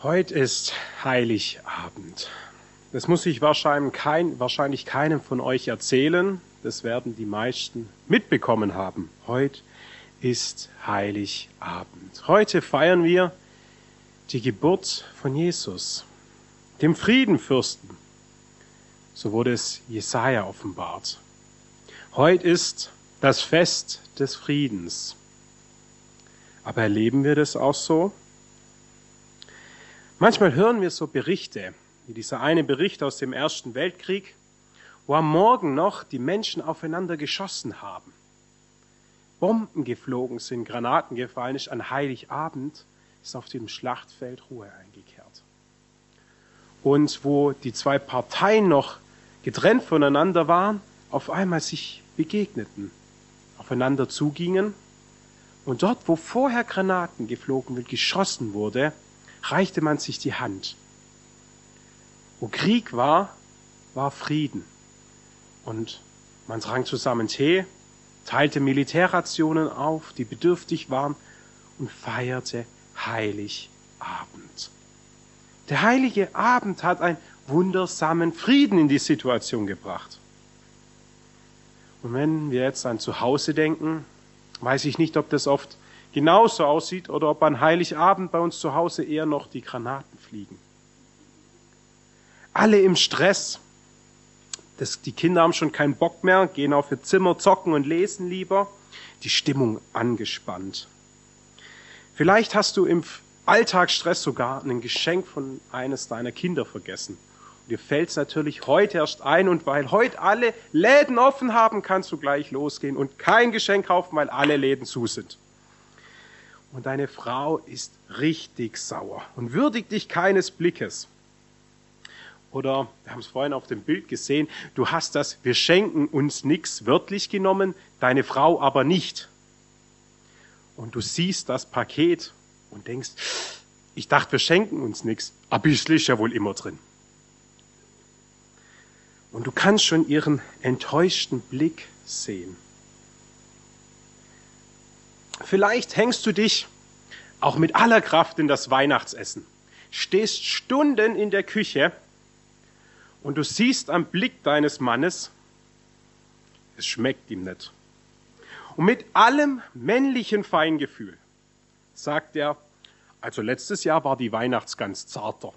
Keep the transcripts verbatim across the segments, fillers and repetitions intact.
Heute ist Heiligabend. Das muss ich wahrscheinlich, kein, wahrscheinlich keinem von euch erzählen. Das werden die meisten mitbekommen haben. Heute ist Heiligabend. Heute feiern wir die Geburt von Jesus, dem Friedenfürsten. So wurde es Jesaja offenbart. Heute ist das Fest des Friedens. Aber erleben wir das auch so? Manchmal hören wir so Berichte, wie dieser eine Bericht aus dem Ersten Weltkrieg, wo am Morgen noch die Menschen aufeinander geschossen haben. Bomben geflogen sind, Granaten gefallen ist, an Heiligabend ist auf dem Schlachtfeld Ruhe eingekehrt. Und wo die zwei Parteien noch getrennt voneinander waren, auf einmal sich begegneten, aufeinander zugingen. Und dort, wo vorher Granaten geflogen und geschossen wurde, reichte man sich die Hand. Wo Krieg war, war Frieden. Und man trank zusammen Tee, teilte Militärrationen auf, die bedürftig waren, und feierte Heiligabend. Der heilige Abend hat einen wundersamen Frieden in die Situation gebracht. Und wenn wir jetzt an Zuhause denken, weiß ich nicht, ob das oft genauso aussieht oder ob an Heiligabend bei uns zu Hause eher noch die Granaten fliegen. Alle im Stress. Das, die Kinder haben schon keinen Bock mehr, gehen auf ihr Zimmer, zocken und lesen lieber. Die Stimmung angespannt. Vielleicht hast du im Alltagsstress sogar ein Geschenk von eines deiner Kinder vergessen. Und dir fällt es natürlich heute erst ein, und weil heute alle Läden offen haben, kannst du gleich losgehen und kein Geschenk kaufen, weil alle Läden zu sind. Und deine Frau ist richtig sauer und würdigt dich keines Blickes. Oder, wir haben es vorhin auf dem Bild gesehen, du hast das "Wir schenken uns nix" wörtlich genommen, deine Frau aber nicht. Und du siehst das Paket und denkst, ich dachte, wir schenken uns nichts, ein bisschen ist ja wohl immer drin. Und du kannst schon ihren enttäuschten Blick sehen. Vielleicht hängst du dich auch mit aller Kraft in das Weihnachtsessen, stehst Stunden in der Küche und du siehst am Blick deines Mannes, es schmeckt ihm nicht. Und mit allem männlichen Feingefühl sagt er, also letztes Jahr war die Weihnachtsgans zarter.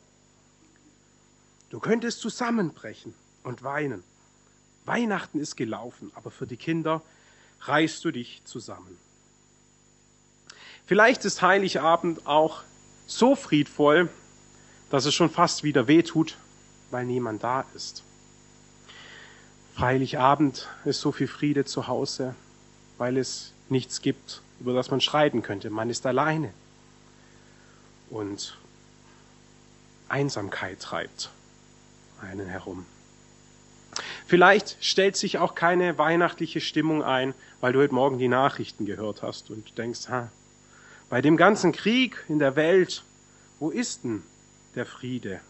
Du könntest zusammenbrechen und weinen. Weihnachten ist gelaufen, aber für die Kinder reißt du dich zusammen. Vielleicht ist Heiligabend auch so friedvoll, dass es schon fast wieder wehtut, weil niemand da ist. Heiligabend ist so viel Friede zu Hause, weil es nichts gibt, über das man streiten könnte. Man ist alleine. Und Einsamkeit treibt einen herum. Vielleicht stellt sich auch keine weihnachtliche Stimmung ein, weil du heute Morgen die Nachrichten gehört hast und denkst, ha, bei dem ganzen Krieg in der Welt, wo ist denn der Friede?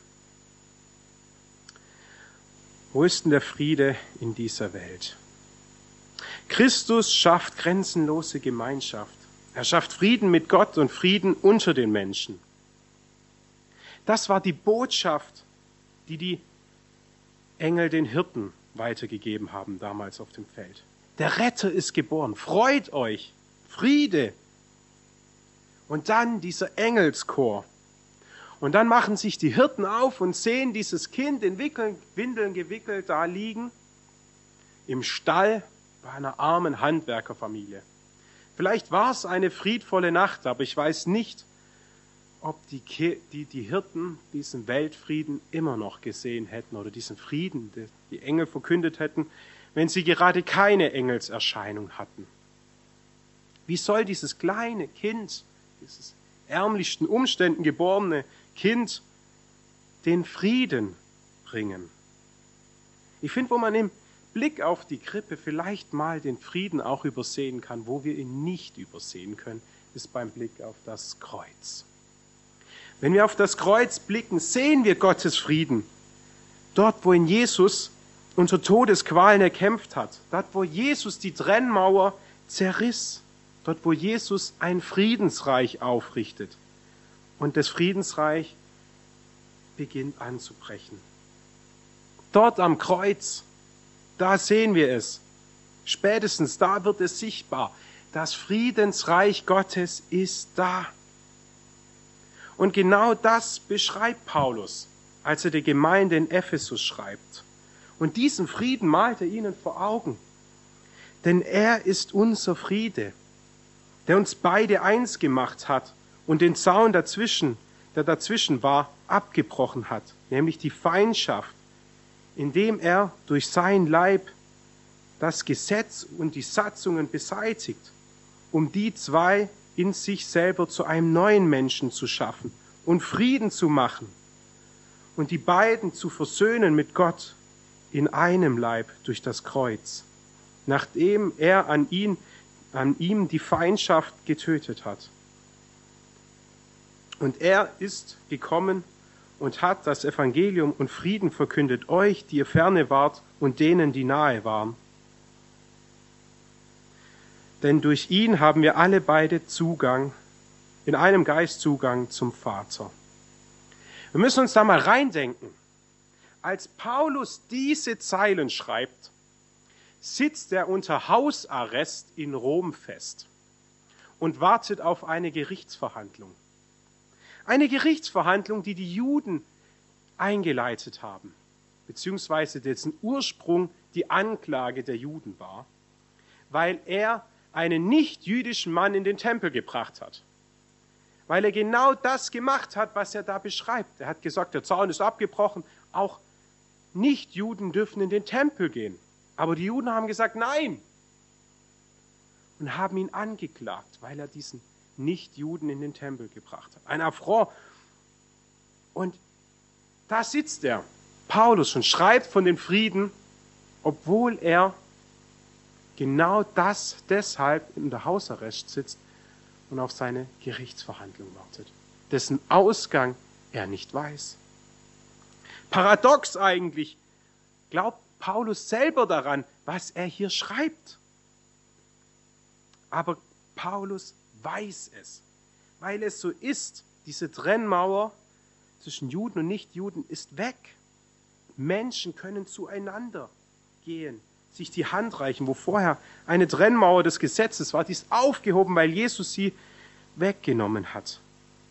Wo ist denn der Friede in dieser Welt? Christus schafft grenzenlose Gemeinschaft. Er schafft Frieden mit Gott und Frieden unter den Menschen. Das war die Botschaft, die die Engel den Hirten weitergegeben haben damals auf dem Feld. Der Retter ist geboren. Freut euch. Friede. Und dann dieser Engelschor. Und dann machen sich die Hirten auf und sehen dieses Kind in Windeln gewickelt da liegen, im Stall bei einer armen Handwerkerfamilie. Vielleicht war es eine friedvolle Nacht, aber ich weiß nicht, ob die, die, die Hirten diesen Weltfrieden immer noch gesehen hätten oder diesen Frieden, den die Engel verkündet hätten, wenn sie gerade keine Engelserscheinung hatten. Wie soll dieses kleine Kind, dieses ärmlichsten Umständen geborene Kind den Frieden bringen? Ich finde, wo man im Blick auf die Krippe vielleicht mal den Frieden auch übersehen kann, wo wir ihn nicht übersehen können, ist beim Blick auf das Kreuz. Wenn wir auf das Kreuz blicken, sehen wir Gottes Frieden. Dort, wo in Jesus unter Todesqualen erkämpft hat, dort, wo Jesus die Trennmauer zerriss, dort, wo Jesus ein Friedensreich aufrichtet, und das Friedensreich beginnt anzubrechen. Dort am Kreuz, da sehen wir es. Spätestens da wird es sichtbar. Das Friedensreich Gottes ist da. Und genau das beschreibt Paulus, als er der Gemeinde in Ephesus schreibt. Und diesen Frieden malt er ihnen vor Augen. Denn er ist unser Friede, der uns beide eins gemacht hat und den Zaun dazwischen, der dazwischen war, abgebrochen hat, nämlich die Feindschaft, indem er durch sein Leib das Gesetz und die Satzungen beseitigt, um die zwei in sich selber zu einem neuen Menschen zu schaffen und Frieden zu machen und die beiden zu versöhnen mit Gott in einem Leib durch das Kreuz, nachdem er an ihn, an ihm die Feindschaft getötet hat. Und er ist gekommen und hat das Evangelium und Frieden verkündet, euch, die ihr ferne wart, und denen, die nahe waren. Denn durch ihn haben wir alle beide Zugang, in einem Geist Zugang zum Vater. Wir müssen uns da mal reindenken. Als Paulus diese Zeilen schreibt, sitzt er unter Hausarrest in Rom fest und wartet auf eine Gerichtsverhandlung. Eine Gerichtsverhandlung, die die Juden eingeleitet haben, beziehungsweise dessen Ursprung die Anklage der Juden war, weil er einen nicht-jüdischen Mann in den Tempel gebracht hat. Weil er genau das gemacht hat, was er da beschreibt. Er hat gesagt, der Zaun ist abgebrochen, auch Nicht-Juden dürfen in den Tempel gehen. Aber die Juden haben gesagt, nein. Und haben ihn angeklagt, weil er diesen Nicht-Juden in den Tempel gebracht hat. Ein Affront. Und da sitzt er, Paulus, und schreibt von dem Frieden, obwohl er genau das deshalb in der Hausarrest sitzt und auf seine Gerichtsverhandlung wartet, dessen Ausgang er nicht weiß. Paradox eigentlich, glaubt Paulus selber daran, was er hier schreibt. Aber Paulus weiß es, weil es so ist, diese Trennmauer zwischen Juden und Nichtjuden ist weg. Menschen können zueinander gehen, sich die Hand reichen, wo vorher eine Trennmauer des Gesetzes war, die ist aufgehoben, weil Jesus sie weggenommen hat.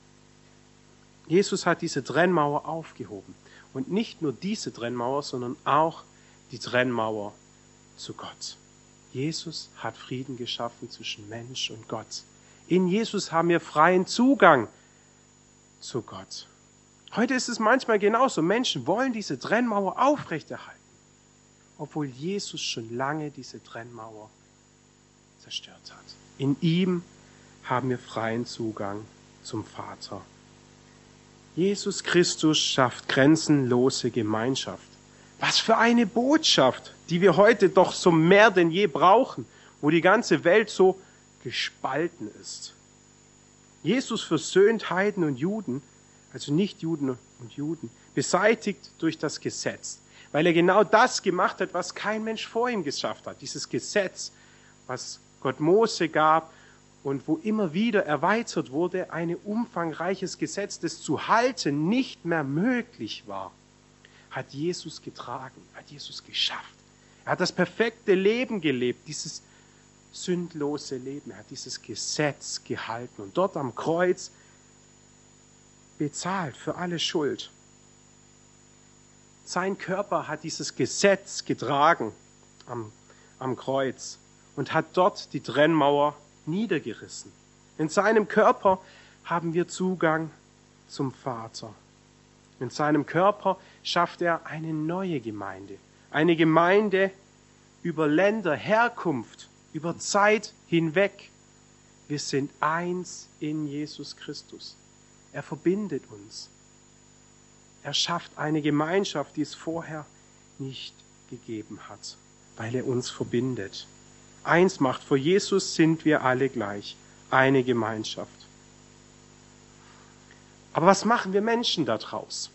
Jesus hat diese Trennmauer aufgehoben. Und nicht nur diese Trennmauer, sondern auch die Trennmauer zu Gott. Jesus hat Frieden geschaffen zwischen Mensch und Gott. In Jesus haben wir freien Zugang zu Gott. Heute ist es manchmal genauso. Menschen wollen diese Trennmauer aufrechterhalten, obwohl Jesus schon lange diese Trennmauer zerstört hat. In ihm haben wir freien Zugang zum Vater. Jesus Christus schafft grenzenlose Gemeinschaft. Was für eine Botschaft, die wir heute doch so mehr denn je brauchen, wo die ganze Welt so gespalten ist. Jesus versöhnt Heiden und Juden, also nicht Juden und Juden, beseitigt durch das Gesetz, weil er genau das gemacht hat, was kein Mensch vor ihm geschafft hat. Dieses Gesetz, was Gott Mose gab und wo immer wieder erweitert wurde, ein umfangreiches Gesetz, das zu halten nicht mehr möglich war, hat Jesus getragen, hat Jesus geschafft. Er hat das perfekte Leben gelebt, dieses sündlose Leben. Er hat dieses Gesetz gehalten und dort am Kreuz bezahlt für alle Schuld. Sein Körper hat dieses Gesetz getragen am, am Kreuz und hat dort die Trennmauer niedergerissen. In seinem Körper haben wir Zugang zum Vater. In seinem Körper schafft er eine neue Gemeinde. Eine Gemeinde über Länder, Herkunft, über Zeit hinweg. Wir sind eins in Jesus Christus. Er verbindet uns. Er schafft eine Gemeinschaft, die es vorher nicht gegeben hat, weil er uns verbindet. Eins macht, vor Jesus sind wir alle gleich. Eine Gemeinschaft. Aber was machen wir Menschen daraus?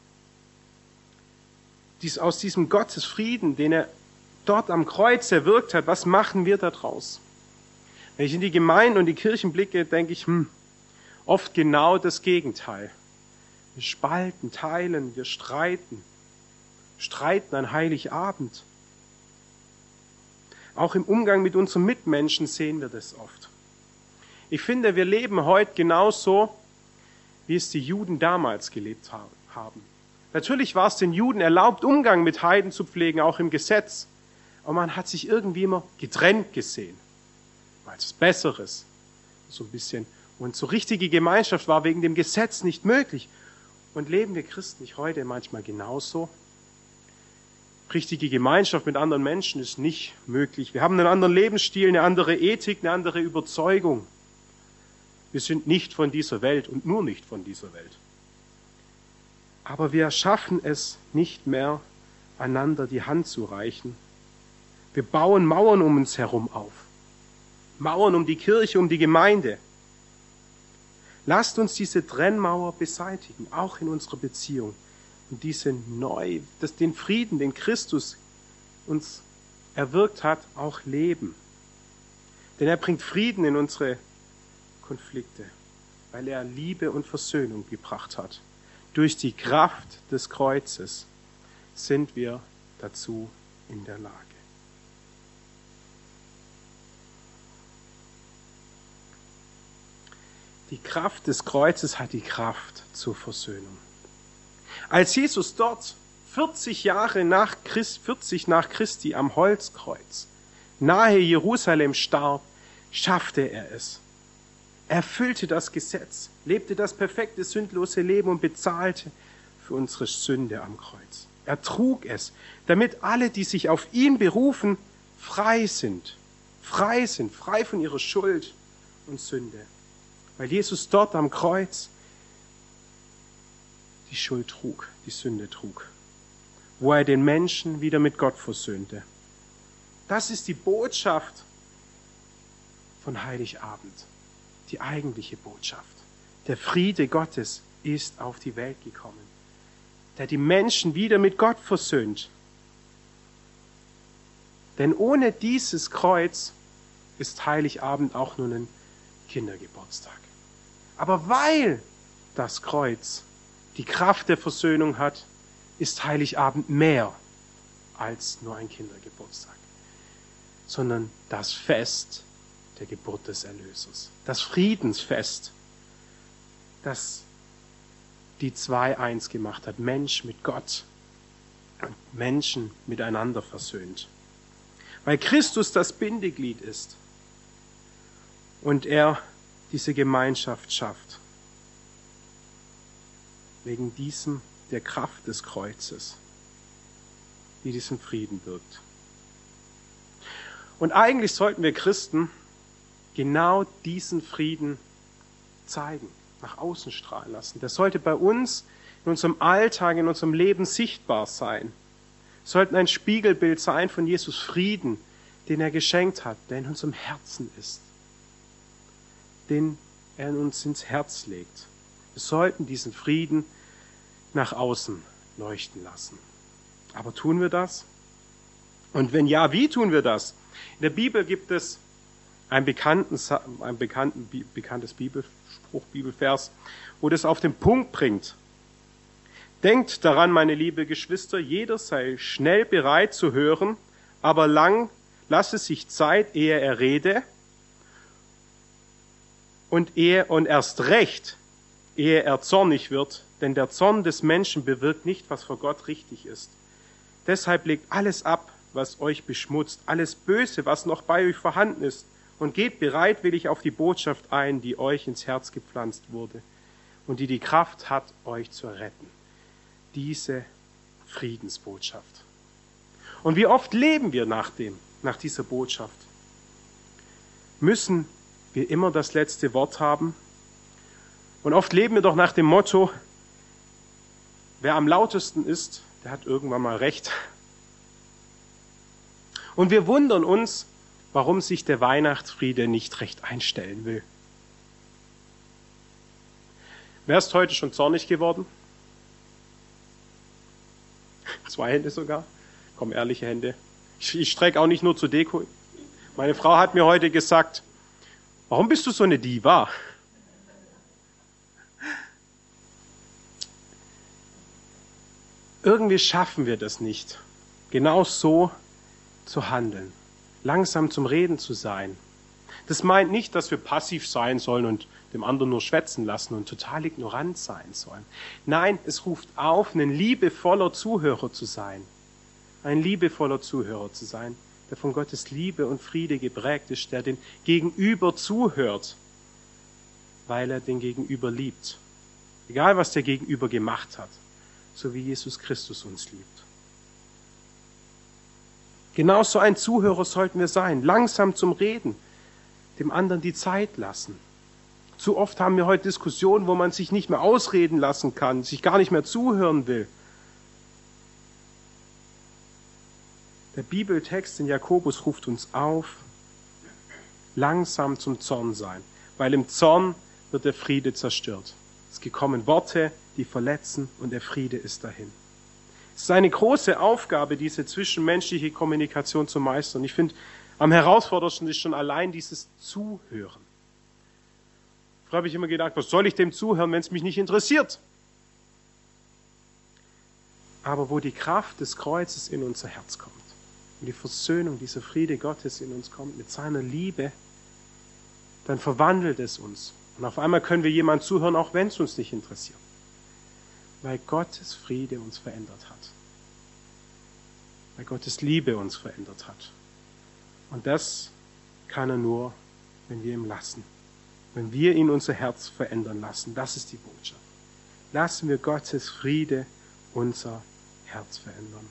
Dies, aus diesem Gottesfrieden, den er dort am Kreuz erwirkt hat, was machen wir daraus? Wenn ich in die Gemeinden und die Kirchen blicke, denke ich, hm, oft genau das Gegenteil. Wir spalten, teilen, wir streiten. Streiten an Heiligabend. Auch im Umgang mit unseren Mitmenschen sehen wir das oft. Ich finde, wir leben heute genauso, wie es die Juden damals gelebt haben. Natürlich war es den Juden erlaubt, Umgang mit Heiden zu pflegen, auch im Gesetz. Aber man hat sich irgendwie immer getrennt gesehen. Als Besseres. So ein bisschen. Und so richtige Gemeinschaft war wegen dem Gesetz nicht möglich. Und leben wir Christen nicht heute manchmal genauso? Richtige Gemeinschaft mit anderen Menschen ist nicht möglich. Wir haben einen anderen Lebensstil, eine andere Ethik, eine andere Überzeugung. Wir sind nicht von dieser Welt und nur nicht von dieser Welt. Aber wir schaffen es nicht mehr, einander die Hand zu reichen. Wir bauen Mauern um uns herum auf. Mauern um die Kirche, um die Gemeinde. Lasst uns diese Trennmauer beseitigen, auch in unserer Beziehung. Und diese neu, das, den Frieden, den Christus uns erwirkt hat, auch leben. Denn er bringt Frieden in unsere Konflikte, weil er Liebe und Versöhnung gebracht hat. Durch die Kraft des Kreuzes sind wir dazu in der Lage. Die Kraft des Kreuzes hat die Kraft zur Versöhnung. Als Jesus dort vierzig Jahre nach Christ, vierzig nach Christi am Holzkreuz nahe Jerusalem starb, schaffte er es. Er erfüllte das Gesetz, lebte das perfekte, sündlose Leben und bezahlte für unsere Sünde am Kreuz. Er trug es, damit alle, die sich auf ihn berufen, frei sind. Frei sind, frei von ihrer Schuld und Sünde. Weil Jesus dort am Kreuz die Schuld trug, die Sünde trug. Wo er den Menschen wieder mit Gott versöhnte. Das ist die Botschaft von Heiligabend. Die eigentliche Botschaft. Der Friede Gottes ist auf die Welt gekommen, der die Menschen wieder mit Gott versöhnt. Denn ohne dieses Kreuz ist Heiligabend auch nur ein Kindergeburtstag. Aber weil das Kreuz die Kraft der Versöhnung hat, ist Heiligabend mehr als nur ein Kindergeburtstag, sondern das Fest der Geburt des Erlösers. Das Friedensfest, das die zwei eins gemacht hat. Mensch mit Gott und Menschen miteinander versöhnt. Weil Christus das Bindeglied ist und er diese Gemeinschaft schafft. Wegen diesem, der Kraft des Kreuzes, die diesen Frieden wirkt. Und eigentlich sollten wir Christen genau diesen Frieden zeigen, nach außen strahlen lassen. Der sollte bei uns, in unserem Alltag, in unserem Leben sichtbar sein. Wir sollten ein Spiegelbild sein von Jesus Frieden, den er geschenkt hat, der in unserem Herzen ist, den er uns ins Herz legt. Wir sollten diesen Frieden nach außen leuchten lassen. Aber tun wir das? Und wenn ja, wie tun wir das? In der Bibel gibt es ein, bekannten, ein bekannten, bekanntes Bibelspruch, Bibelvers, wo das auf den Punkt bringt. Denkt daran, meine liebe Geschwister, jeder sei schnell bereit zu hören, aber lang lasse sich Zeit, ehe er rede, und, ehe, und erst recht, ehe er zornig wird, denn der Zorn des Menschen bewirkt nicht, was vor Gott richtig ist. Deshalb legt alles ab, was euch beschmutzt, alles Böse, was noch bei euch vorhanden ist, und geht bereitwillig auf die Botschaft ein, die euch ins Herz gepflanzt wurde und die die Kraft hat, euch zu retten. Diese Friedensbotschaft. Und wie oft leben wir nach dem, nach dieser Botschaft? Müssen wir immer das letzte Wort haben? Und oft leben wir doch nach dem Motto, wer am lautesten ist, der hat irgendwann mal recht. Und wir wundern uns, warum sich der Weihnachtsfriede nicht recht einstellen will. Wer ist heute schon zornig geworden? Zwei Hände sogar. Komm, ehrliche Hände. Ich, ich strecke auch nicht nur zur Deko. Meine Frau hat mir heute gesagt, warum bist du so eine Diva? irgendwie schaffen wir das nicht, genau so zu handeln, langsam zum Reden zu sein. Das meint nicht, dass wir passiv sein sollen und dem anderen nur schwätzen lassen und total ignorant sein sollen. Nein, es ruft auf, ein liebevoller Zuhörer zu sein. Ein liebevoller Zuhörer zu sein, der von Gottes Liebe und Friede geprägt ist, der den Gegenüber zuhört, weil er den Gegenüber liebt. Egal, was der Gegenüber gemacht hat, so wie Jesus Christus uns liebt. Genauso ein Zuhörer sollten wir sein, langsam zum Reden, dem anderen die Zeit lassen. Zu oft haben wir heute Diskussionen, wo man sich nicht mehr ausreden lassen kann, sich gar nicht mehr zuhören will. Der Bibeltext in Jakobus ruft uns auf, langsam zum Zorn sein, weil im Zorn wird der Friede zerstört. Es kommen Worte, die verletzen und der Friede ist dahin. Es ist eine große Aufgabe, diese zwischenmenschliche Kommunikation zu meistern. Ich finde, am herausforderndsten ist schon allein dieses Zuhören. Früher habe ich immer gedacht, was soll ich dem zuhören, wenn es mich nicht interessiert? Aber wo die Kraft des Kreuzes in unser Herz kommt und die Versöhnung, dieser Friede Gottes in uns kommt mit seiner Liebe, dann verwandelt es uns. Und auf einmal können wir jemand zuhören, auch wenn es uns nicht interessiert. Weil Gottes Friede uns verändert hat. Weil Gottes Liebe uns verändert hat. Und das kann er nur, wenn wir ihm lassen. Wenn wir ihn unser Herz verändern lassen. Das ist die Botschaft. Lassen wir Gottes Friede unser Herz verändern.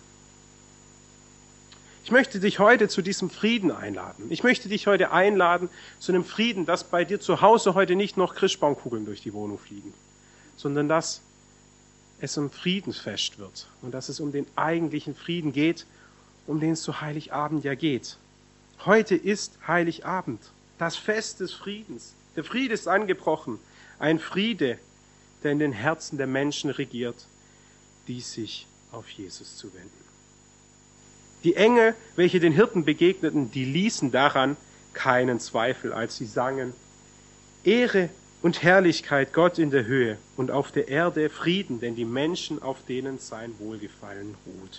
Ich möchte dich heute zu diesem Frieden einladen. Ich möchte dich heute einladen zu einem Frieden, dass bei dir zu Hause heute nicht noch Christbaumkugeln durch die Wohnung fliegen, sondern dass es um Friedensfest wird und dass es um den eigentlichen Frieden geht, um den es zu Heiligabend ja geht. Heute ist Heiligabend, das Fest des Friedens. Der Friede ist angebrochen, ein Friede, der in den Herzen der Menschen regiert, die sich auf Jesus zuwenden. Die Engel, welche den Hirten begegneten, die ließen daran keinen Zweifel, als sie sangen: Ehre und Herrlichkeit Gott in der Höhe und auf der Erde Frieden, denn die Menschen, auf denen sein Wohlgefallen ruht.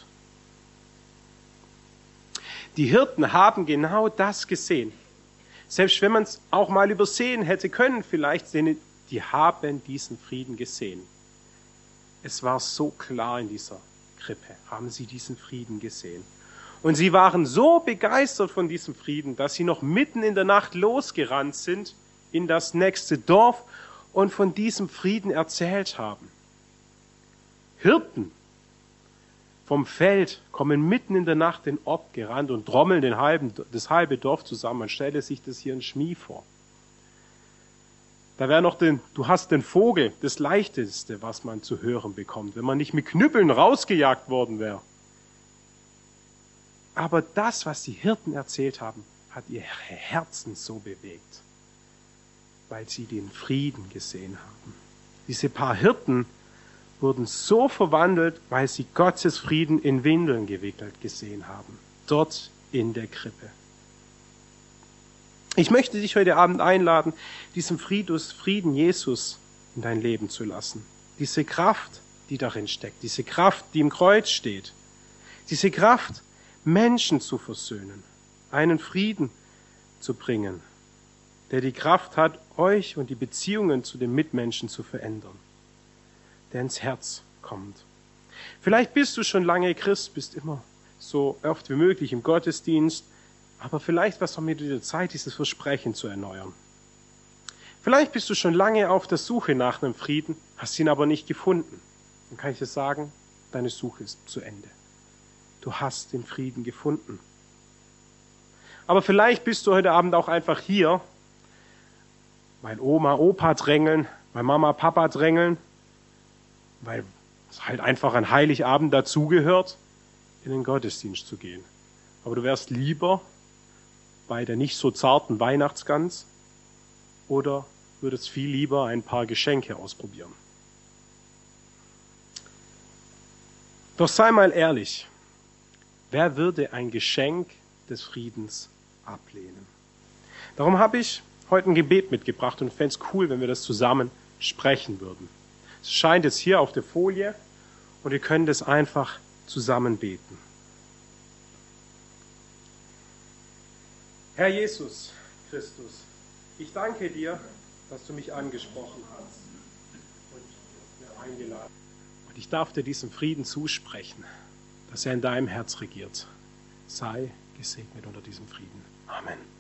Die Hirten haben genau das gesehen. Selbst wenn man es auch mal übersehen hätte können, vielleicht, die haben diesen Frieden gesehen. Es war so klar in dieser Krippe, haben sie diesen Frieden gesehen. Und sie waren so begeistert von diesem Frieden, dass sie noch mitten in der Nacht losgerannt sind in das nächste Dorf und von diesem Frieden erzählt haben. Hirten vom Feld kommen mitten in der Nacht den Ort gerannt und trommeln den halben, das halbe Dorf zusammen. Man stelle sich das hier in Schmie vor. Da wäre noch den, du hast den Vogel, das Leichteste, was man zu hören bekommt, wenn man nicht mit Knüppeln rausgejagt worden wäre. Aber das, was die Hirten erzählt haben, hat ihr Herzen so bewegt, weil sie den Frieden gesehen haben. Diese paar Hirten wurden so verwandelt, weil sie Gottes Frieden in Windeln gewickelt gesehen haben, dort in der Krippe. Ich möchte dich heute Abend einladen, diesen Frieden Jesus in dein Leben zu lassen. Diese Kraft, die darin steckt, diese Kraft, die im Kreuz steht, diese Kraft, Menschen zu versöhnen, einen Frieden zu bringen, der die Kraft hat, euch und die Beziehungen zu den Mitmenschen zu verändern, der ins Herz kommt. Vielleicht bist du schon lange Christ, bist immer so oft wie möglich im Gottesdienst, aber vielleicht war es auch mit der Zeit, dieses Versprechen zu erneuern. Vielleicht bist du schon lange auf der Suche nach einem Frieden, hast ihn aber nicht gefunden. Dann kann ich dir sagen, deine Suche ist zu Ende. Du hast den Frieden gefunden. Aber vielleicht bist du heute Abend auch einfach hier, weil Oma, Opa drängeln, weil Mama, Papa drängeln, weil es halt einfach an Heiligabend dazugehört, in den Gottesdienst zu gehen. Aber du wärst lieber bei der nicht so zarten Weihnachtsgans oder würdest viel lieber ein paar Geschenke ausprobieren. Doch sei mal ehrlich, wer würde ein Geschenk des Friedens ablehnen? Darum habe ich heute ein Gebet mitgebracht und fände es cool, wenn wir das zusammen sprechen würden. Es scheint jetzt hier auf der Folie und wir können das einfach zusammen beten. Herr Jesus Christus, ich danke dir, dass du mich angesprochen hast und mir eingeladen. Und ich darf dir diesen Frieden zusprechen, dass er in deinem Herz regiert. Sei gesegnet unter diesem Frieden. Amen.